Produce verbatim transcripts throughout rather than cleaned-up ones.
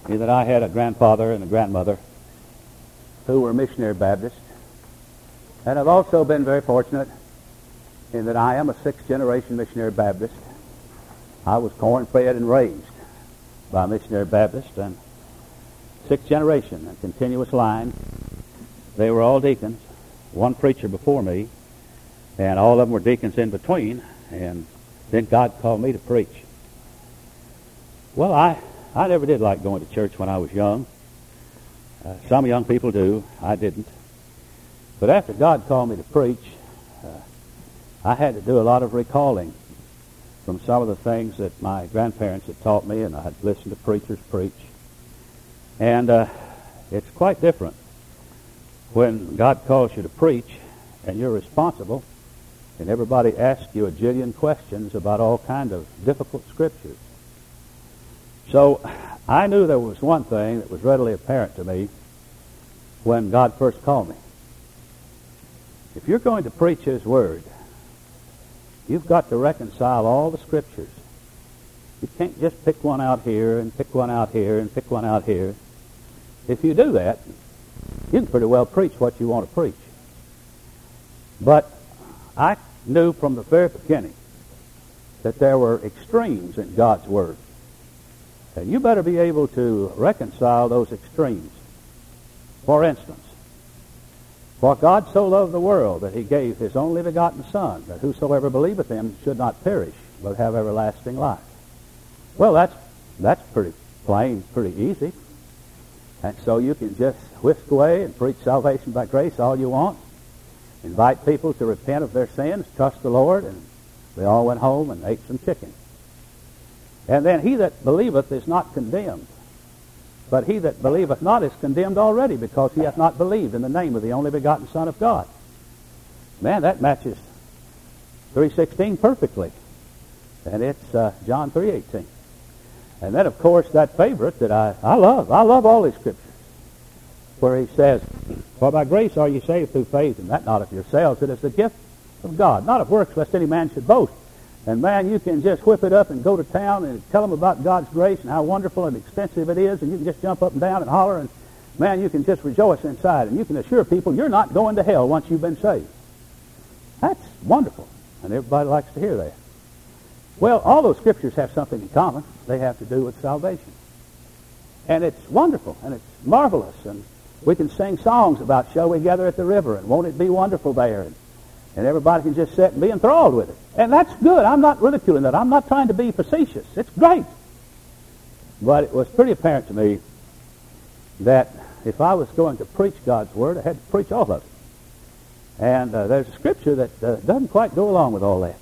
is that I had a grandfather and a grandmother who were missionary Baptists. And I've also been very fortunate in that I am a sixth-generation missionary Baptist. I was corn-fed and raised by a missionary Baptist, and sixth generation, a continuous line. They were all deacons, one preacher before me, and all of them were deacons in between, and then God called me to preach. Well, I, I never did like going to church when I was young. Uh, some young people do. I didn't. But after God called me to preach, uh, I had to do a lot of recalling from some of the things that my grandparents had taught me, and I had listened to preachers preach. And uh, it's quite different when God calls you to preach and you're responsible, and everybody asks you a jillion questions about all kinds of difficult scriptures. So I knew there was one thing that was readily apparent to me when God first called me. If you're going to preach His Word, you've got to reconcile all the scriptures. You can't just pick one out here and pick one out here and pick one out here. If you do that, you can pretty well preach what you want to preach. But I knew from the very beginning that there were extremes in God's Word. And you better be able to reconcile those extremes. For instance, for God so loved the world that He gave His only begotten Son, that whosoever believeth Him should not perish, but have everlasting life. Well, that's that's pretty plain, pretty easy. And so you can just whisk away and preach salvation by grace all you want. Invite people to repent of their sins, trust the Lord, and they all went home and ate some chicken. And then he that believeth is not condemned, but he that believeth not is condemned already, because he hath not believed in the name of the only begotten Son of God. Man, that matches three sixteen perfectly. And it's uh, John three eighteen. And then, of course, that favorite that I, I love. I love all these scriptures, where he says, for by grace are ye saved through faith, and that not of yourselves, it is the gift of God, not of works, lest any man should boast. And man, you can just whip it up and go to town and tell them about God's grace and how wonderful and extensive it is, and you can just jump up and down and holler, and man, you can just rejoice inside, and you can assure people you're not going to hell once you've been saved. That's wonderful, and everybody likes to hear that. Well, all those scriptures have something in common. They have to do with salvation. And it's wonderful, and it's marvelous, and we can sing songs about shall we gather at the river, and won't it be wonderful there, and, and everybody can just sit and be enthralled with it. And that's good. I'm not ridiculing that. I'm not trying to be facetious. It's great. But it was pretty apparent to me that if I was going to preach God's Word, I had to preach all of it. And uh, there's a scripture that uh, doesn't quite go along with all that.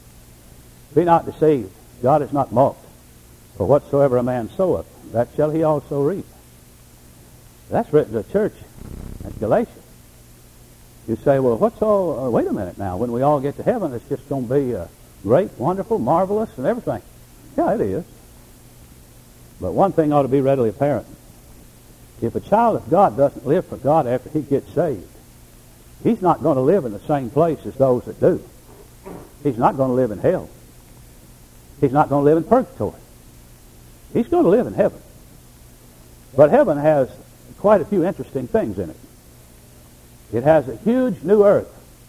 Be not deceived. God is not mocked. For whatsoever a man soweth, that shall he also reap. That's written to the church at Galatia. You say, well, what's all... Uh, wait a minute now. When we all get to heaven, it's just going to be uh, great, wonderful, marvelous, and everything. Yeah, it is. But one thing ought to be readily apparent. If a child of God doesn't live for God after he gets saved, he's not going to live in the same place as those that do. He's not going to live in hell. He's not going to live in purgatory. He's going to live in heaven. But heaven has quite a few interesting things in it. It has a huge new earth.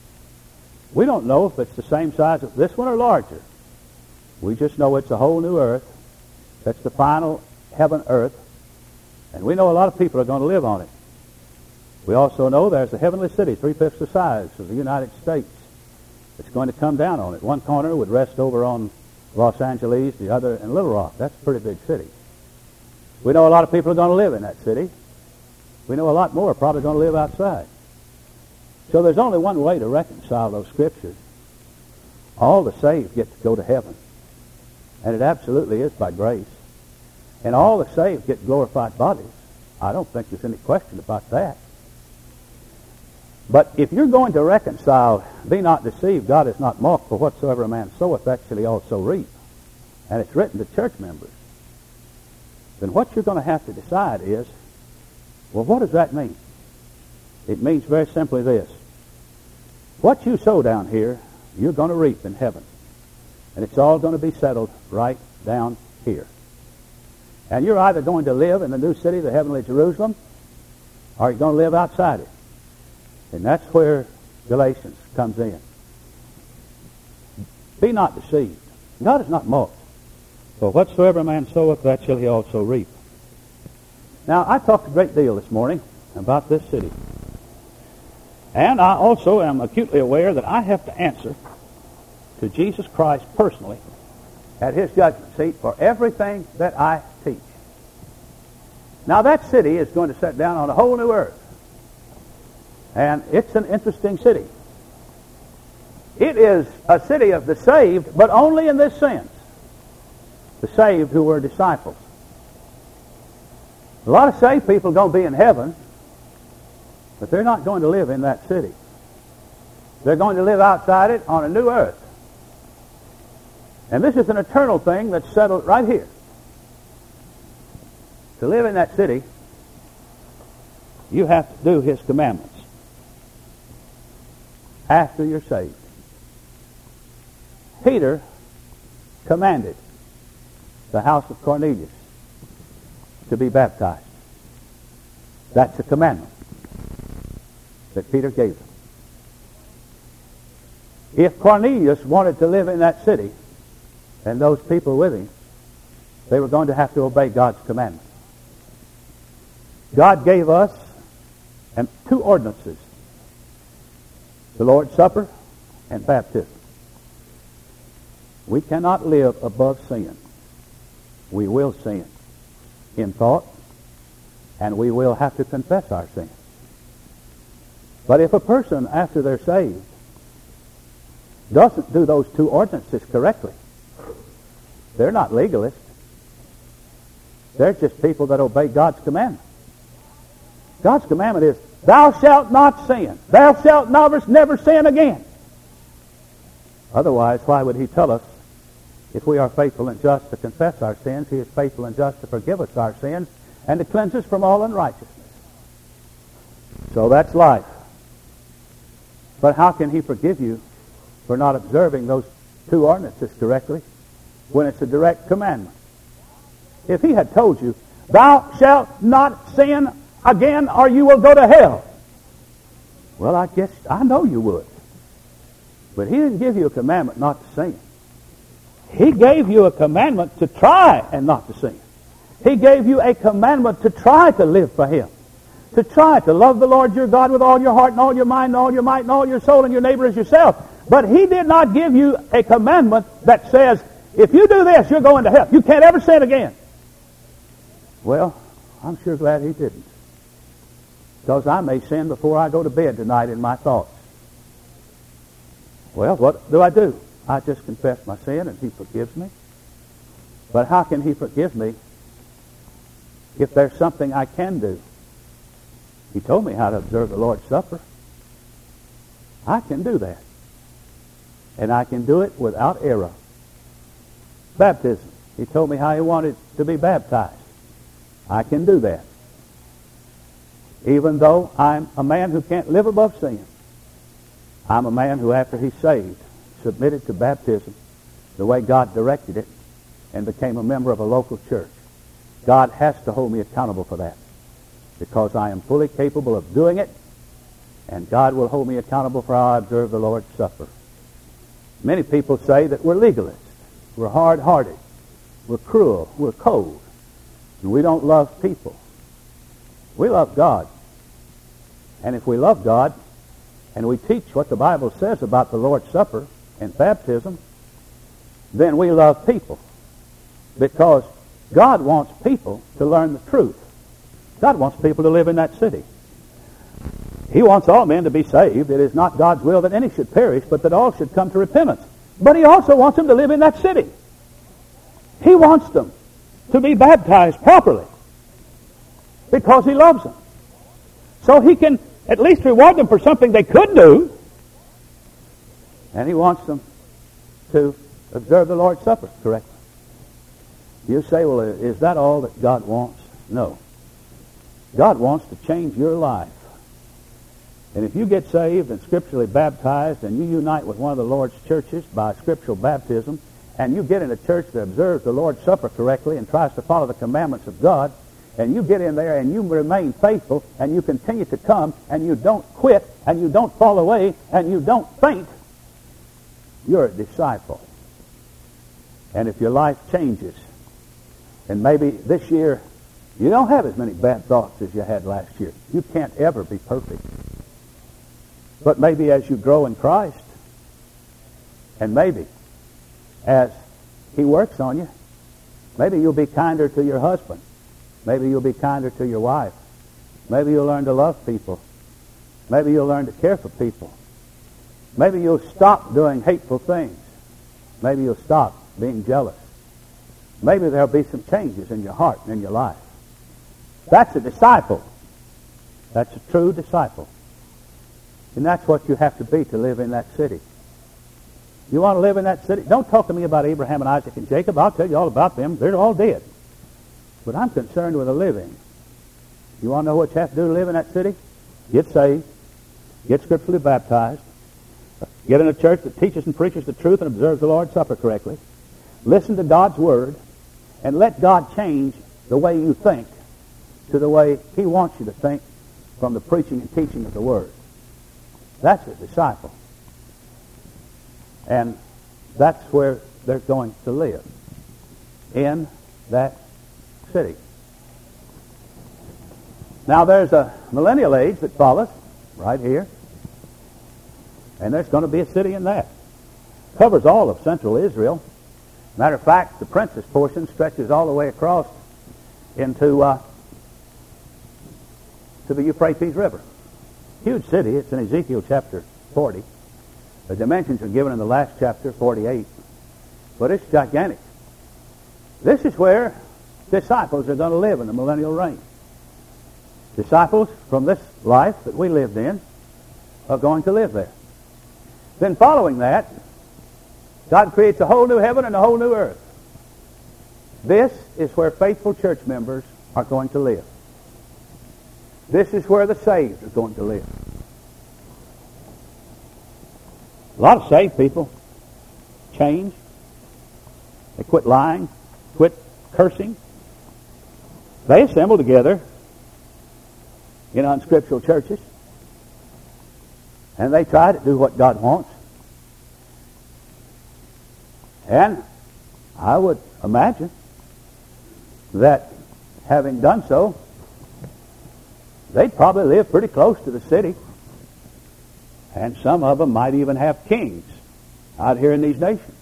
We don't know if it's the same size as this one or larger. We just know it's a whole new earth. That's the final heaven earth. And we know a lot of people are going to live on it. We also know there's a heavenly city, three-fifths the size of the United States. It's going to come down on it. One corner would rest over on Los Angeles, the other in Little Rock. That's a pretty big city. We know a lot of people are going to live in that city. We know a lot more are probably going to live outside. So there's only one way to reconcile those scriptures. All the saved get to go to heaven. And it absolutely is by grace. And all the saved get glorified bodies. I don't think there's any question about that. But if you're going to reconcile, be not deceived, God is not mocked, for whatsoever a man soweth, that shall he also reap. And it's written to church members. Then what you're going to have to decide is, well, what does that mean? It means very simply this. What you sow down here, you're going to reap in heaven. And it's all going to be settled right down here. And you're either going to live in the new city, the heavenly Jerusalem, or you're going to live outside it. And that's where Galatians comes in. Be not deceived. God is not mocked. For whatsoever a man soweth, that shall he also reap. Now, I talked a great deal this morning about this city. And I also am acutely aware that I have to answer to Jesus Christ personally at his judgment seat for everything that I teach. Now, that city is going to set down on a whole new earth. And it's an interesting city. It is a city of the saved, but only in this sense. The saved who were disciples. A lot of saved people are going to be in heaven, but they're not going to live in that city. They're going to live outside it on a new earth. And this is an eternal thing that's settled right here. To live in that city, you have to do his commandments after you're saved. Peter commanded the house of Cornelius to be baptized. That's a commandment that Peter gave them. If Cornelius wanted to live in that city, and those people with him, they were going to have to obey God's commandment. God gave us and two ordinances: the Lord's Supper and baptism. We cannot live above sin. We will sin in thought, and we will have to confess our sin. But if a person, after they're saved, doesn't do those two ordinances correctly, they're not legalists. They're just people that obey God's commandment. God's commandment is, thou shalt not sin. Thou shalt never, never sin again. Otherwise, why would he tell us, if we are faithful and just to confess our sins, he is faithful and just to forgive us our sins and to cleanse us from all unrighteousness. So that's life. But how can he forgive you for not observing those two ordinances correctly when it's a direct commandment? If he had told you, thou shalt not sin again or you will go to hell, well, I guess I know you would. But he didn't give you a commandment not to sin. He gave you a commandment to try and not to sin. He gave you a commandment to try to live for him. To try to love the Lord your God with all your heart and all your mind and all your might and all your soul and your neighbor as yourself. But he did not give you a commandment that says, if you do this, you're going to hell. You can't ever sin again. Well, I'm sure glad he didn't. Because I may sin before I go to bed tonight in my thoughts. Well, what do I do? I just confess my sin and he forgives me. But how can he forgive me if there's something I can do? He told me how to observe the Lord's Supper. I can do that. And I can do it without error. Baptism. He told me how he wanted to be baptized. I can do that. Even though I'm a man who can't live above sin, I'm a man who, after he's saved, submitted to baptism the way God directed it and became a member of a local church. God has to hold me accountable for that because I am fully capable of doing it, and God will hold me accountable for how I observe the Lord's Supper. Many people say that we're legalists, we're hard-hearted, we're cruel, we're cold, and we don't love people. We love God. And if we love God and we teach what the Bible says about the Lord's Supper and baptism, then we love people. Because God wants people to learn the truth. God wants people to live in that city. He wants all men to be saved. It is not God's will that any should perish, but that all should come to repentance. But he also wants them to live in that city. He wants them to be baptized properly because he loves them. So he can at least reward them for something they could do. And he wants them to observe the Lord's Supper correctly. You say, well, is that all that God wants? No. God wants to change your life. And if you get saved and scripturally baptized and you unite with one of the Lord's churches by scriptural baptism and you get in a church that observes the Lord's Supper correctly and tries to follow the commandments of God, and you get in there and you remain faithful and you continue to come and you don't quit and you don't fall away and you don't faint, you're a disciple. And if your life changes, and maybe this year you don't have as many bad thoughts as you had last year. You can't ever be perfect. But maybe as you grow in Christ, and maybe as He works on you, maybe you'll be kinder to your husband. Maybe you'll be kinder to your wife. Maybe you'll learn to love people. Maybe you'll learn to care for people. Maybe you'll stop doing hateful things. Maybe you'll stop being jealous. Maybe there'll be some changes in your heart and in your life. That's a disciple. That's a true disciple. And that's what you have to be to live in that city. You want to live in that city? Don't talk to me about Abraham and Isaac and Jacob. I'll tell you all about them. They're all dead. But I'm concerned with the living. You want to know what you have to do to live in that city? Get saved. Get scripturally baptized. Get in a church that teaches and preaches the truth and observes the Lord's Supper correctly. Listen to God's Word. And let God change the way you think to the way He wants you to think from the preaching and teaching of the Word. That's a disciple. And that's where they're going to live. In that city. Now there's a millennial age that follows right here. And there's going to be a city in that. Covers all of central Israel. Matter of fact, the princess portion stretches all the way across into uh, to the Euphrates River. Huge city. It's in Ezekiel chapter forty. The dimensions are given in the last chapter, forty-eight. But it's gigantic. This is where disciples are going to live in the millennial reign. Disciples from this life that we lived in are going to live there. Then following that, God creates a whole new heaven and a whole new earth. This is where faithful church members are going to live. This is where the saved are going to live. A lot of saved people change. They quit lying, quit cursing. They assemble together in unscriptural churches, and they try to do what God wants. And I would imagine that having done so, they'd probably live pretty close to the city. And some of them might even have kings out here in these nations.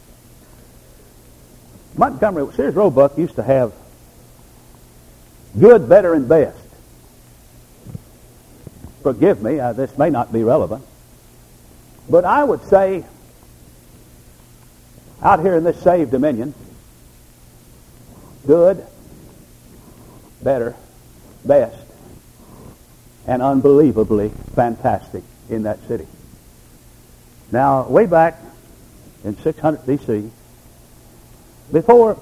Montgomery, Sears Roebuck used to have good, better, and best. Forgive me, uh, this may not be relevant. But I would say, out here in this saved dominion, good, better, best, and unbelievably fantastic in that city. Now, way back in six hundred B C, before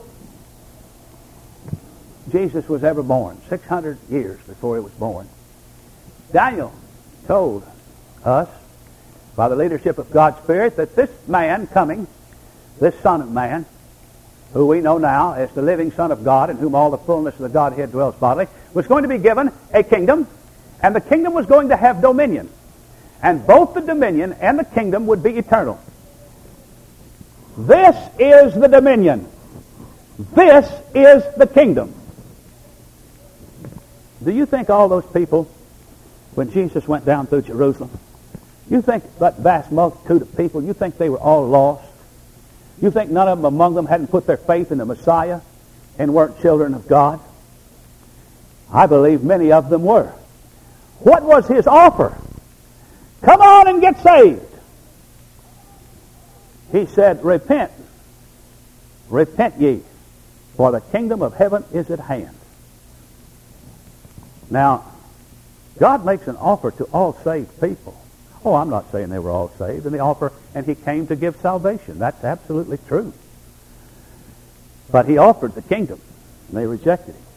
Jesus was ever born, six hundred years before he was born, Daniel told us, by the leadership of God's Spirit, that this man coming, this Son of Man, who we know now as the living Son of God, in whom all the fullness of the Godhead dwells bodily, was going to be given a kingdom, and the kingdom was going to have dominion. And both the dominion and the kingdom would be eternal. This is the dominion. This is the kingdom. Do you think all those people, when Jesus went down through Jerusalem, you think that vast multitude of people, you think they were all lost? You think none of them among them hadn't put their faith in the Messiah and weren't children of God? I believe many of them were. What was his offer? Come on and get saved. He said, repent. Repent ye, for the kingdom of heaven is at hand. Now, God makes an offer to all saved people. Oh, I'm not saying they were all saved. And the offer, and he came to give salvation. That's absolutely true. But he offered the kingdom, and they rejected him.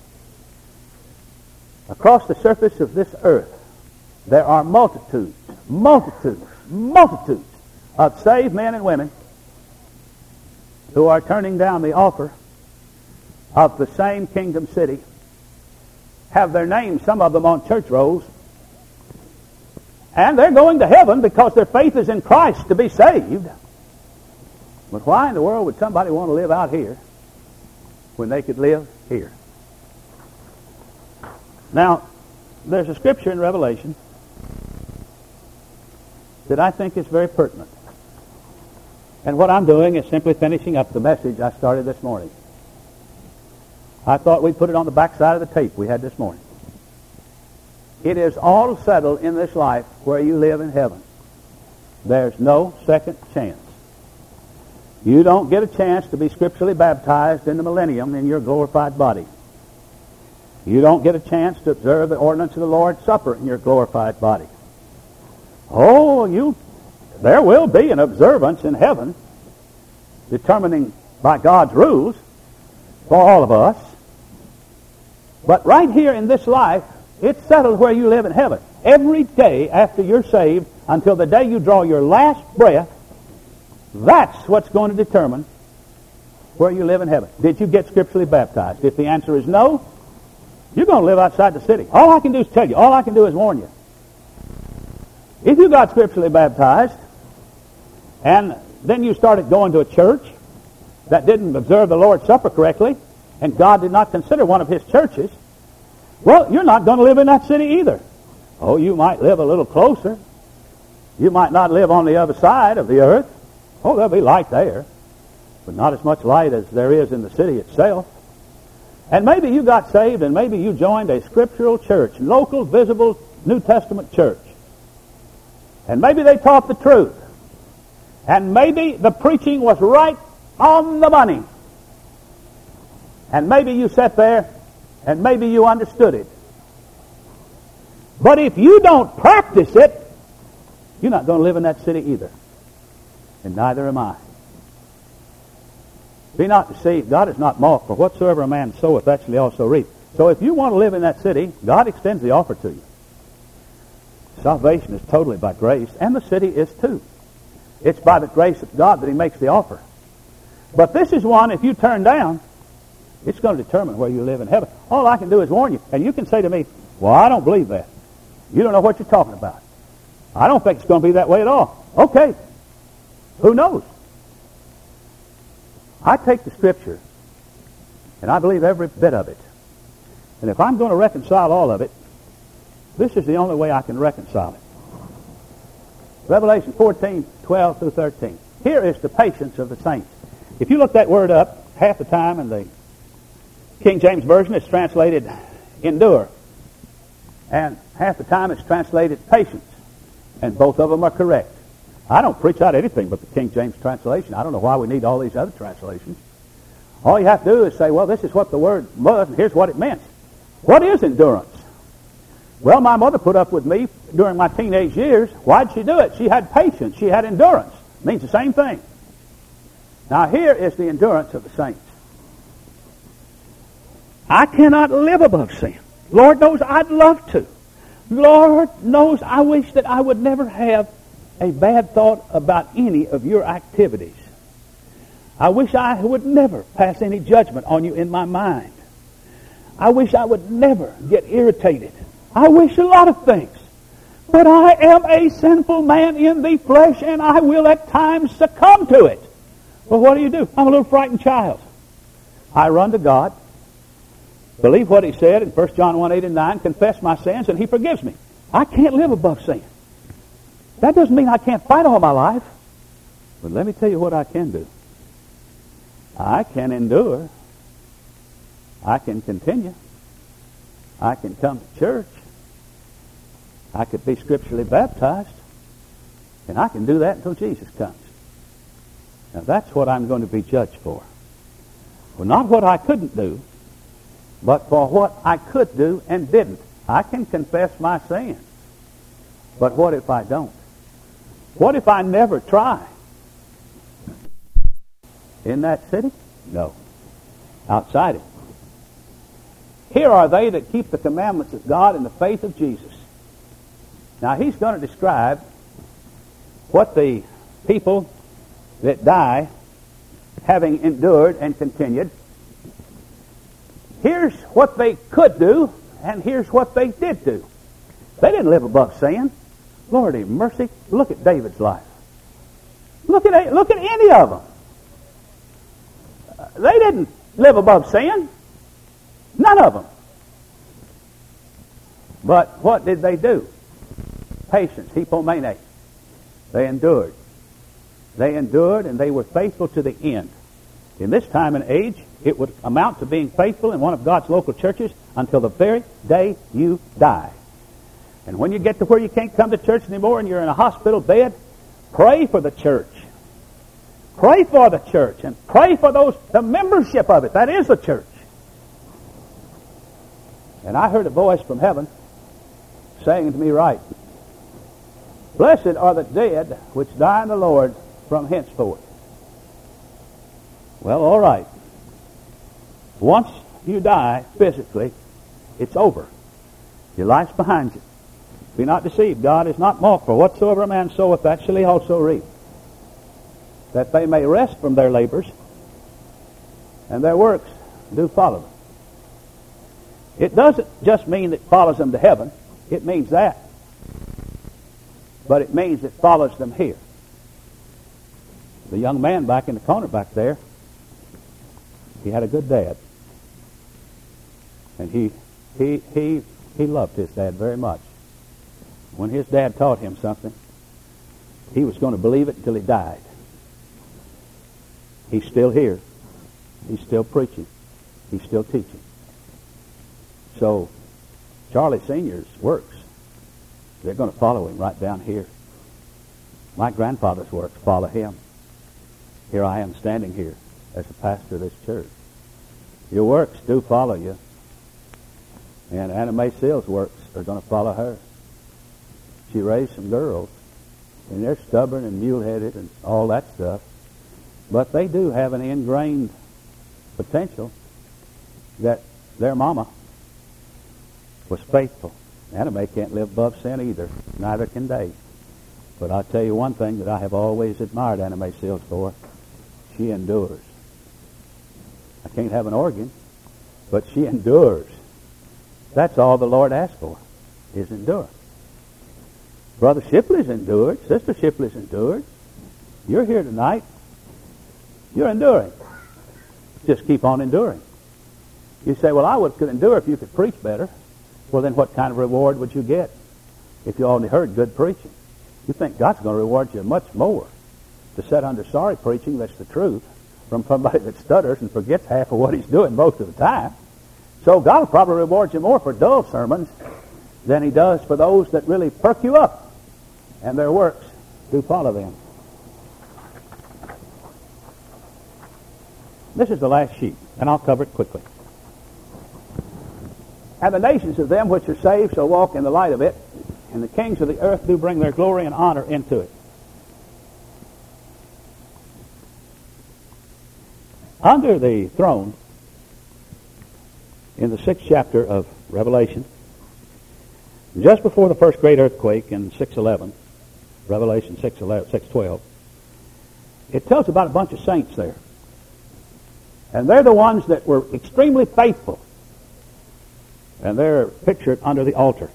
Across the surface of this earth, there are multitudes, multitudes, multitudes of saved men and women who are turning down the offer of the same kingdom city have their names, some of them, on church rolls. And they're going to heaven because their faith is in Christ to be saved. But why in the world would somebody want to live out here when they could live here? Now, there's a scripture in Revelation that I think is very pertinent. And what I'm doing is simply finishing up the message I started this morning. I thought we'd put it on the back side of the tape we had this morning. It is all settled in this life where you live in heaven. There's no second chance. You don't get a chance to be scripturally baptized in the millennium in your glorified body. You don't get a chance to observe the ordinance of the Lord's Supper in your glorified body. Oh, you, there will be an observance in heaven determining by God's rules for all of us. But right here in this life, it's settled where you live in heaven. Every day after you're saved, until the day you draw your last breath, that's what's going to determine where you live in heaven. Did you get scripturally baptized? If the answer is no, you're going to live outside the city. All I can do is tell you. All I can do is warn you. If you got scripturally baptized, and then you started going to a church that didn't observe the Lord's Supper correctly, and God did not consider one of His churches, well, you're not going to live in that city either. Oh, you might live a little closer. You might not live on the other side of the earth. Oh, there'll be light there, but not as much light as there is in the city itself. And maybe you got saved, and maybe you joined a scriptural church, local, visible, New Testament church. And maybe they taught the truth. And maybe the preaching was right on the money. And maybe you sat there, and maybe you understood it. But if you don't practice it, you're not going to live in that city either. And neither am I. Be not deceived. God is not mocked, for whatsoever a man soweth, that shall he also reap. So if you want to live in that city, God extends the offer to you. Salvation is totally by grace, and the city is too. It's by the grace of God that He makes the offer. But this is one, if you turn down, it's going to determine where you live in heaven. All I can do is warn you. And you can say to me, well, I don't believe that. You don't know what you're talking about. I don't think it's going to be that way at all. Okay. Who knows? I take the Scripture, and I believe every bit of it. And if I'm going to reconcile all of it, this is the only way I can reconcile it. Revelation fourteen, twelve through thirteen. Here is the patience of the saints. If you look that word up, half the time in the King James Version it's translated endure. And half the time it's translated patience. And both of them are correct. I don't preach out anything but the King James translation. I don't know why we need all these other translations. All you have to do is say, well, this is what the word was, and here's what it meant. What is endurance? Well, my mother put up with me during my teenage years. Why'd she do it? She had patience. She had endurance. It means the same thing. Now, here is the endurance of the saints. I cannot live above sin. Lord knows I'd love to. Lord knows I wish that I would never have a bad thought about any of your activities. I wish I would never pass any judgment on you in my mind. I wish I would never get irritated. I wish a lot of things. But I am a sinful man in the flesh, and I will at times succumb to it. Well, what do you do? I'm a little frightened child. I run to God, believe what He said in First John one, eight and nine, confess my sins, and He forgives me. I can't live above sin. That doesn't mean I can't fight all my life. But let me tell you what I can do. I can endure. I can continue. I can come to church. I could be scripturally baptized. And I can do that until Jesus comes. Now that's what I'm going to be judged for. Well, not what I couldn't do, but for what I could do and didn't. I can confess my sins. But what if I don't? What if I never try? In that city? No. Outside it. Here are they that keep the commandments of God in the faith of Jesus. Now he's going to describe what the people that die having endured and continued, here's what they could do, and here's what they did do. They didn't live above sin. Lord have mercy. Look at David's life. Look at, look at any of them. They didn't live above sin. None of them. But what did they do? Patience, hypomene. They endured. They endured and they were faithful to the end. In this time and age, it would amount to being faithful in one of God's local churches until the very day you die. And when you get to where you can't come to church anymore and you're in a hospital bed, pray for the church. Pray for the church and pray for those the membership of it. That is the church. And I heard a voice from heaven saying to me, right, blessed are the dead which die in the Lord from henceforth. Well, all right. Once you die physically, it's over. Your life's behind you. Be not deceived. God is not mocked. For whatsoever a man soweth, that shall he also reap. That they may rest from their labors, and their works do follow them. It doesn't just mean it follows them to heaven. It means that. But it means it follows them here. The young man back in the corner back there, he had a good dad. And he he he he loved his dad very much. When his dad taught him something, he was going to believe it until he died. He's still here. He's still preaching. He's still teaching. So, Charlie Senior's works, they're going to follow him right down here. My grandfather's works follow him. Here I am standing here as a pastor of this church. Your works do follow you. And Anna Mae Seals' works are going to follow her. She raised some girls, and they're stubborn and mule-headed and all that stuff. But they do have an ingrained potential that their mama was faithful. Anna Mae can't live above sin either. Neither can they. But I'll tell you one thing that I have always admired Anna Mae Seals for. She endures. I can't have an organ, but she endures. That's all the Lord asks for, is endurance. Brother Shipley's endured. Sister Shipley's endured. You're here tonight. You're enduring. Just keep on enduring. You say, well, I would, could endure if you could preach better. Well, then what kind of reward would you get if you only heard good preaching? You think God's going to reward you much more to sit under sorry preaching that's the truth from somebody that stutters and forgets half of what he's doing most of the time. So God will probably reward you more for dull sermons than he does for those that really perk you up, and their works do follow them. This is the last sheet, and I'll cover it quickly. And the nations of them which are saved shall walk in the light of it, and the kings of the earth do bring their glory and honor into it. Under the throne, in the sixth chapter of Revelation, just before the first great earthquake in six eleven, Revelation six twelve, it tells about a bunch of saints there. And they're the ones that were extremely faithful. And they're pictured under the altar.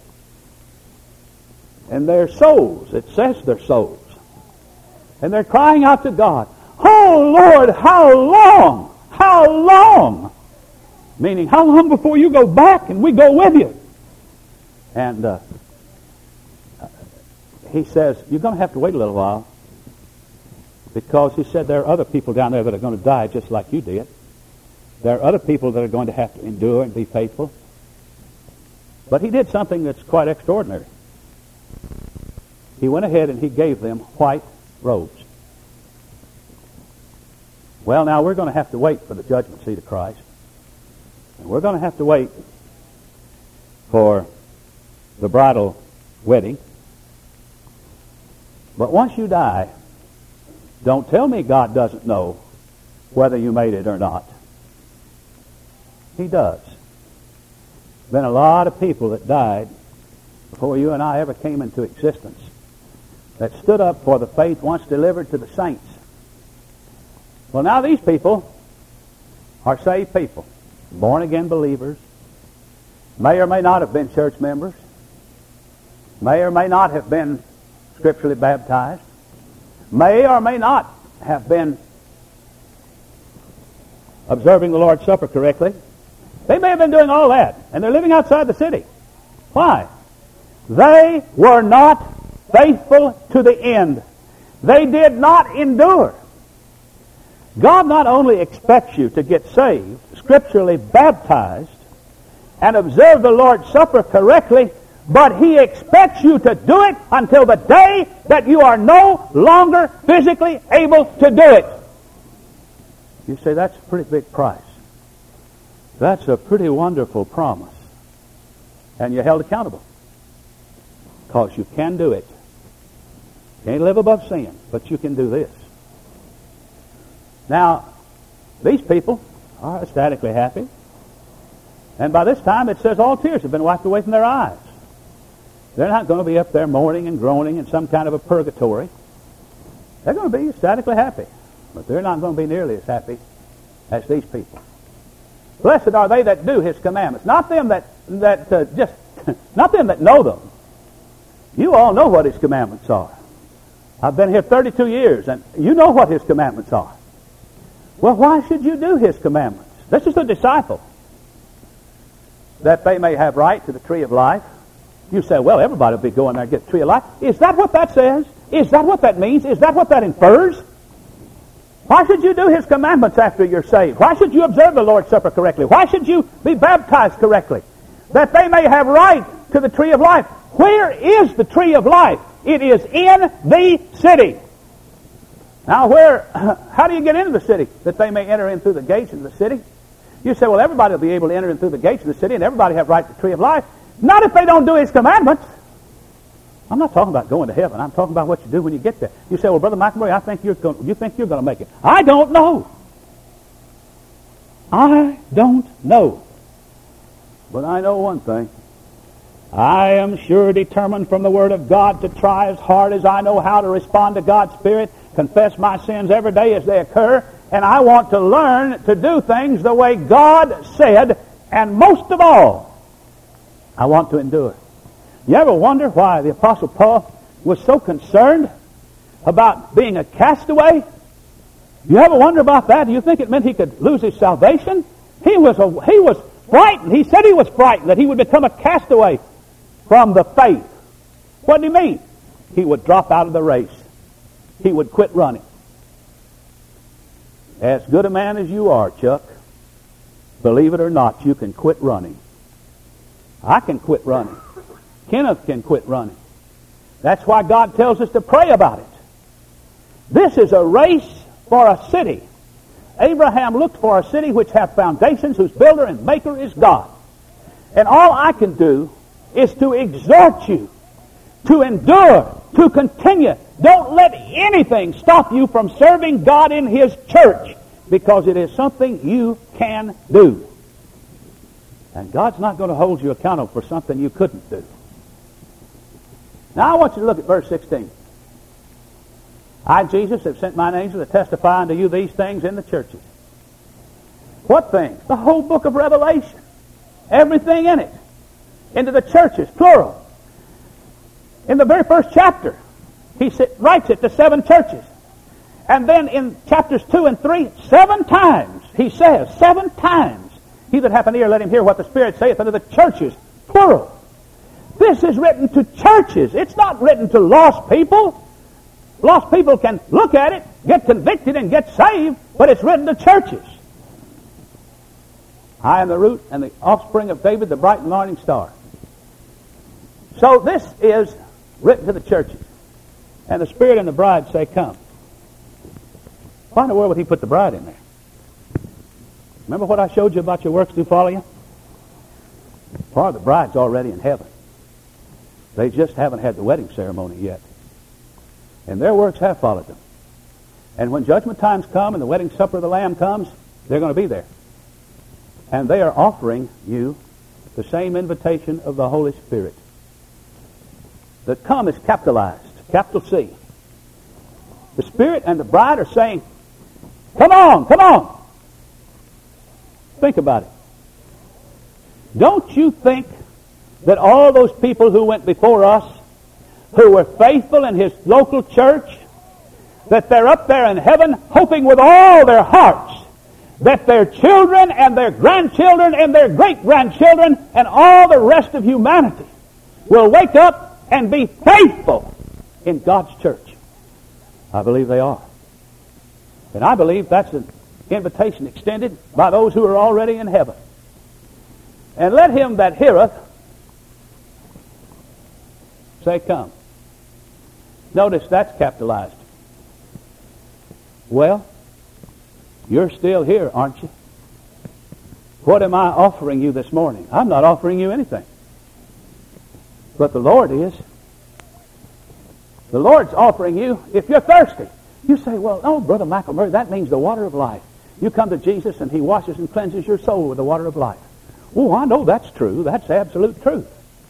And their souls, it says their souls. And they're crying out to God, "Oh Lord, how long? How long?" Meaning, how long before you go back and we go with you? And uh, he says, you're going to have to wait a little while. Because he said there are other people down there that are going to die just like you did. There are other people that are going to have to endure and be faithful. But he did something that's quite extraordinary. He went ahead and he gave them white robes. Well, now we're going to have to wait for the judgment seat of Christ. And we're going to have to wait for the bridal wedding. But once you die, don't tell me God doesn't know whether you made it or not. He does. Been a lot of people that died before you and I ever came into existence that stood up for the faith once delivered to the saints. Well, now these people are saved people, born-again believers, may or may not have been church members, may or may not have been scripturally baptized, may or may not have been observing the Lord's Supper correctly. They may have been doing all that, and they're living outside the city. Why? They were not faithful to the end. They did not endure. God not only expects you to get saved, scripturally baptized, and observe the Lord's Supper correctly, but He expects you to do it until the day that you are no longer physically able to do it. You say, that's a pretty big price. That's a pretty wonderful promise. And you're held accountable. Because you can do it. You can't live above sin, but you can do this. Now, these people are ecstatically happy. And by this time, it says all tears have been wiped away from their eyes. They're not going to be up there mourning and groaning in some kind of a purgatory. They're going to be ecstatically happy. But they're not going to be nearly as happy as these people. Blessed are they that do His commandments. Not them that, that uh, just, not them that know them. You all know what His commandments are. I've been here thirty-two years, and you know what His commandments are. Well, why should you do His commandments? This is the disciple. That they may have right to the tree of life. You say, well, everybody will be going there to get the tree of life. Is that what that says? Is that what that means? Is that what that infers? Why should you do His commandments after you're saved? Why should you observe the Lord's Supper correctly? Why should you be baptized correctly? That they may have right to the tree of life. Where is the tree of life? It is in the city. Now, where? How do you get into the city? That they may enter in through the gates of the city? You say, well, everybody will be able to enter in through the gates of the city, and everybody have right to the tree of life. Not if they don't do His commandments. I'm not talking about going to heaven. I'm talking about what you do when you get there. You say, well, Brother McElroy, I think you're going, you think you're going to make it. I don't know. I don't know. But I know one thing. I am sure determined from the Word of God to try as hard as I know how to respond to God's Spirit, confess my sins every day as they occur, and I want to learn to do things the way God said, and most of all, I want to endure. You ever wonder why the Apostle Paul was so concerned about being a castaway? You ever wonder about that? Do you think it meant he could lose his salvation? He was a, he was frightened. He said he was frightened that he would become a castaway from the faith. What did he mean? He would drop out of the race. He would quit running. As good a man as you are, Chuck, believe it or not, you can quit running. I can quit running. Kenneth can quit running. That's why God tells us to pray about it. This is a race for a city. Abraham looked for a city which hath foundations, whose builder and maker is God. And all I can do is to exhort you to endure, to continue. Don't let anything stop you from serving God in His church, because it is something you can do. And God's not going to hold you accountable for something you couldn't do. Now I want you to look at verse sixteen. I, Jesus, have sent mine angel to testify unto you these things in the churches. What things? The whole book of Revelation. Everything in it. Into the churches, plural. In the very first chapter, he writes it to seven churches. And then in chapters two and three, seven times, he says, seven times, he that hath an ear, let him hear what the Spirit saith unto the churches, plural. This is written to churches. It's not written to lost people. Lost people can look at it, get convicted, and get saved, but it's written to churches. I am the root and the offspring of David, the bright and morning star. So this is written to the churches. And the Spirit and the bride say, come. Why in the world would He put the bride in there? Remember what I showed you about your works do follow you? For the bride's already in heaven. They just haven't had the wedding ceremony yet. And their works have followed them. And when judgment times come and the wedding supper of the Lamb comes, they're going to be there. And they are offering you the same invitation of the Holy Spirit. The come is capitalized, capital C. The Spirit and the bride are saying, Come on, come on. Think about it. Don't you think that all those people who went before us, who were faithful in his local church, that they're up there in heaven hoping with all their hearts that their children and their grandchildren and their great-grandchildren and all the rest of humanity will wake up and be faithful in God's church? I believe they are. And I believe that's an invitation extended by those who are already in heaven. And let him that heareth say, come. Notice that's capitalized. Well, you're still here, aren't you? What am I offering you this morning? I'm not offering you anything. But the Lord is. The Lord's offering you if you're thirsty. You say, well, oh, Brother Michael Murray, that means the water of life. You come to Jesus and he washes and cleanses your soul with the water of life. Oh, I know that's true. That's absolute truth.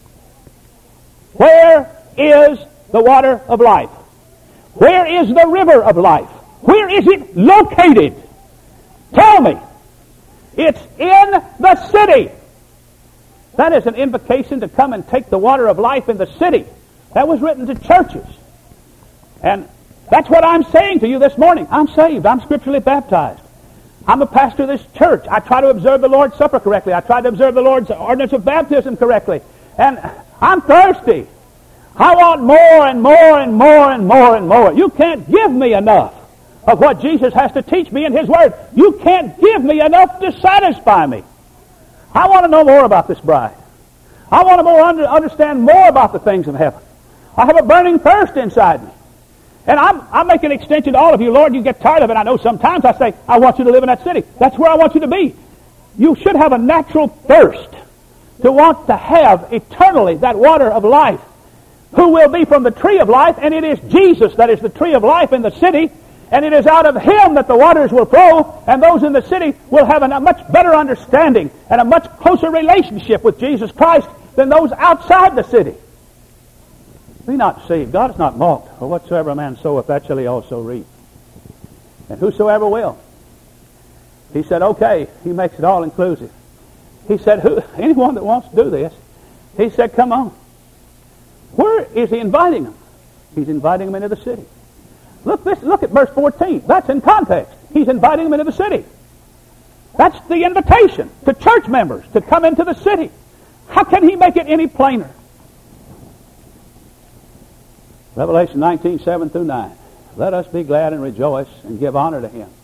Where is the water of life? Where is the river of life? Where is it located? Tell me. It's in the city. That is an invitation to come and take the water of life in the city. That was written to churches. And that's what I'm saying to you this morning. I'm saved. I'm scripturally baptized. I'm a pastor of this church. I try to observe the Lord's Supper correctly. I try to observe the Lord's ordinance of baptism correctly. And I'm thirsty. I want more and more and more and more and more. You can't give me enough of what Jesus has to teach me in his Word. You can't give me enough to satisfy me. I want to know more about this bride. I want to more under, understand more about the things of heaven. I have a burning thirst inside me. And I'm, I'm making an extension to all of you. Lord, you get tired of it. I know sometimes I say, I want you to live in that city. That's where I want you to be. You should have a natural thirst to want to have eternally that water of life, who will be from the tree of life, and it is Jesus that is the tree of life in the city, and it is out of him that the waters will flow, and those in the city will have a much better understanding and a much closer relationship with Jesus Christ than those outside the city. Be not deceived. God is not mocked. For whatsoever a man soweth, that shall he also reap. And whosoever will. He said, okay, he makes it all inclusive. He said, who, anyone that wants to do this, he said, come on. Where is he inviting them? He's inviting them into the city. Look this. Look at verse fourteen. That's in context. He's inviting them into the city. That's the invitation to church members to come into the city. How can he make it any plainer? Revelation nineteen, seven through nine. Let us be glad and rejoice and give honor to him.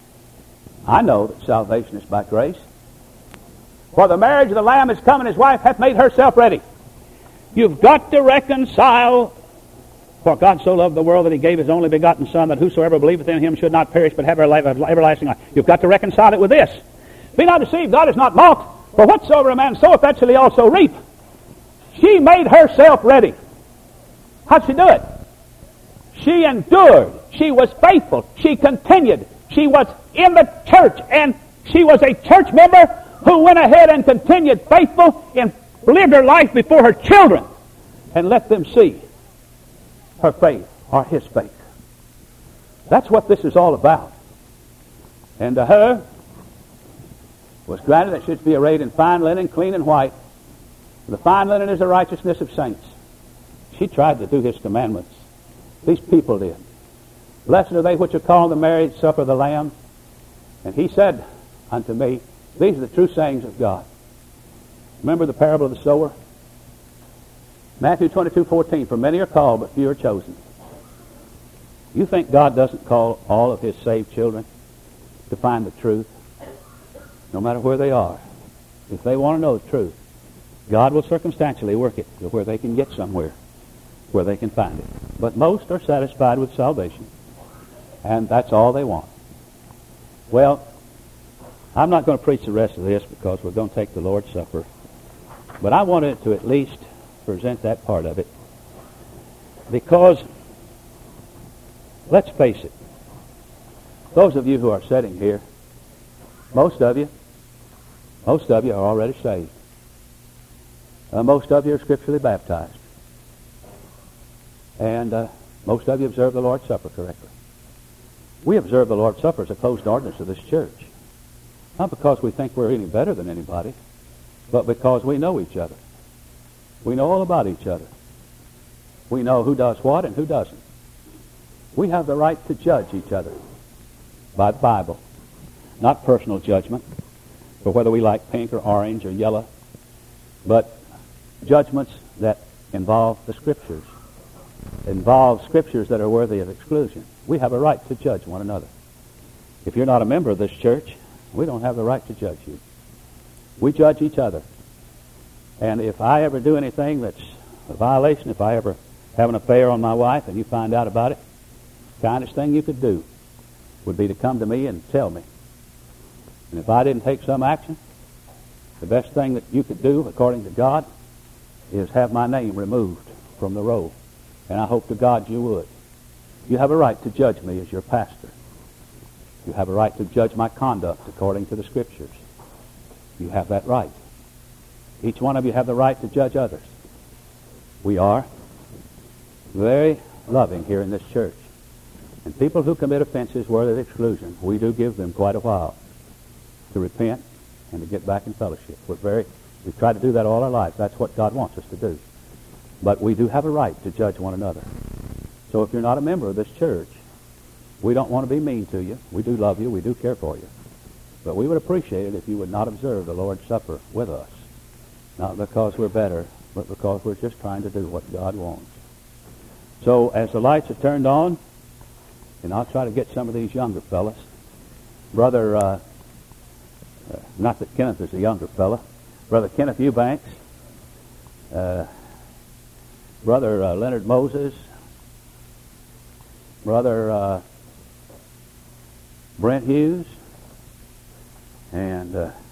I know that salvation is by grace. For the marriage of the Lamb is come, and his wife hath made herself ready. You've got to reconcile. For God so loved the world that he gave his only begotten Son, that whosoever believeth in him should not perish but have everlasting life. You've got to reconcile it with this. Be not deceived, God is not mocked. For whatsoever a man soweth, that shall he also reap. She made herself ready. How'd she do it? She endured. She was faithful. She continued. She was in the church, and she was a church member who went ahead and continued faithful and lived her life before her children and let them see her faith or his faith. That's what this is all about. And to her was granted that she should be arrayed in fine linen, clean and white. The fine linen is the righteousness of saints. She tried to do his commandments. These people did. Blessed are they which are called the marriage supper of the Lamb. And he said unto me, these are the true sayings of God. Remember the parable of the sower? Matthew twenty-two, fourteen. For many are called, but few are chosen. You think God doesn't call all of his saved children to find the truth? No matter where they are. If they want to know the truth, God will circumstantially work it to where they can get somewhere, where they can find it. But most are satisfied with salvation, and that's all they want. Well, I'm not going to preach the rest of this because we're going to take the Lord's Supper. But I wanted to at least present that part of it. Because, let's face it, those of you who are sitting here, most of you, most of you are already saved. Uh, most of you are scripturally baptized. And uh, most of you observe the Lord's Supper correctly. We observe the Lord's Supper as a closed ordinance of this church. Not because we think we're any better than anybody, but because we know each other. We know all about each other. We know who does what and who doesn't. We have the right to judge each other by the Bible. Not personal judgment for whether we like pink or orange or yellow, but judgments that involve the Scriptures, involve Scriptures that are worthy of exclusion. We have a right to judge one another. If you're not a member of this church, we don't have the right to judge you. We judge each other. And if I ever do anything that's a violation, if I ever have an affair on my wife and you find out about it, the kindest thing you could do would be to come to me and tell me. And if I didn't take some action, the best thing that you could do, according to God, is have my name removed from the roll. And I hope to God you would. You have a right to judge me as your pastor. You have a right to judge my conduct according to the Scriptures. You have that right. Each one of you have the right to judge others. We are very loving here in this church. And people who commit offenses worthy of exclusion, we do give them quite a while to repent and to get back in fellowship. We're very, we try to do that all our lives. That's what God wants us to do. But we do have a right to judge one another. So if you're not a member of this church, we don't want to be mean to you. We do love you. We do care for you. But we would appreciate it if you would not observe the Lord's Supper with us. Not because we're better, but because we're just trying to do what God wants. So as the lights are turned on, and I'll try to get some of these younger fellas. Brother, uh, uh, not that Kenneth is a younger fella, Brother Kenneth Eubanks, uh, Brother uh, Leonard Moses, Brother uh, Brent Hughes, and uh,